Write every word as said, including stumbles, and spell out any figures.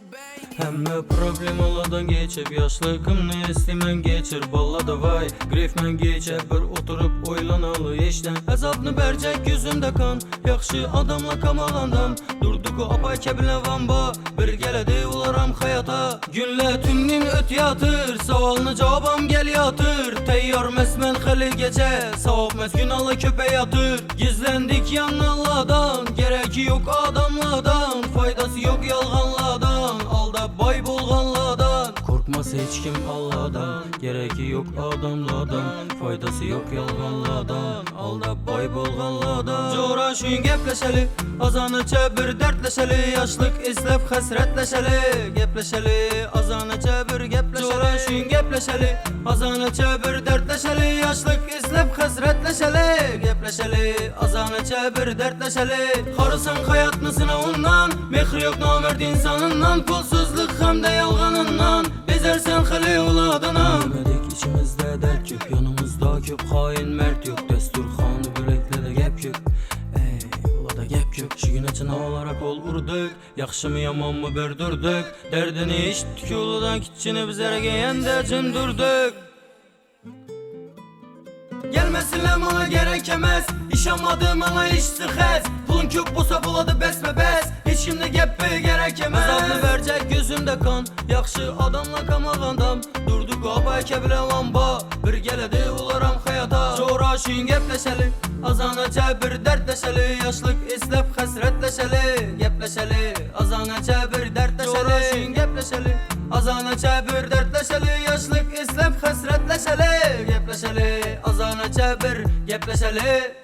Həmmə problemalardan geçip yaşlığımı istimən geçir ballada vay Grifmən gecə bir oturup oylanalı eşdən Əzabını bərcək yüzümdə kan Yaxşı adamla kamağandam Durduq o apay kəbilə vamba Bir gələdi ularam hayata Günlə tünnin öt yatır Savalını cavabam gel yatır Teyyar məsmən xəli gecə Savab məs günahlı köpək yatır Gizləndik yanlardan Gerəki yok adamlardan Faydası yok yalğanlardan Alda bay bolğanlardan Korkmaz hiç kim Allah'dan Gereki yok adamlardan Faydası yok yalğanlardan Alda bay bolğanlardan Coğraşın gepleşeli Azanıca bir dertleşeli Yaşlık izlep hasretleşeli Gepleşeli Azanıca bir gepleşeli Coğraşın gepleşeli Azanıca bir dertleşeli Yaşlık izlep hasretleşeli Gepleşeli Azanıca bir dertleşeli Harısan hayatını sınavından Mehri yok namert insanından Pulsuzluk hem de yalganından Bezersen xəli oladına Bilmedik içimizde dert yok Yanımızda köp hain mert yok Desturxanı böləklə də gəp yok Ey olada gəp yok Şu gün için olarak ol vurduk Yaxşı mı yaman mı bördürdük Derdini işittik yoludan Kitçini bizlere geyende cündürdük Gelmesinler bana gerekemez İş amadım ana iş sıxəz Pulun kök bosa buladı besme bes Hiç kimde geppe gerekemez Azabını verecek gözümde kan Yaxşı adamla kamağandam Durduk abay kəbilə vamba Bir gələdi ularam hayata Coğraşın gepleşeli Azanaca bir dertleşeli Yaşlık islep hasretleşeli Gepleşeli Azanaca bir dertleşeli Coğraşın gepleşeli Azanaca bir dertleşeli Yaşlık islep hasretleşeli Gepleşeli Azanaca bir gepleşeli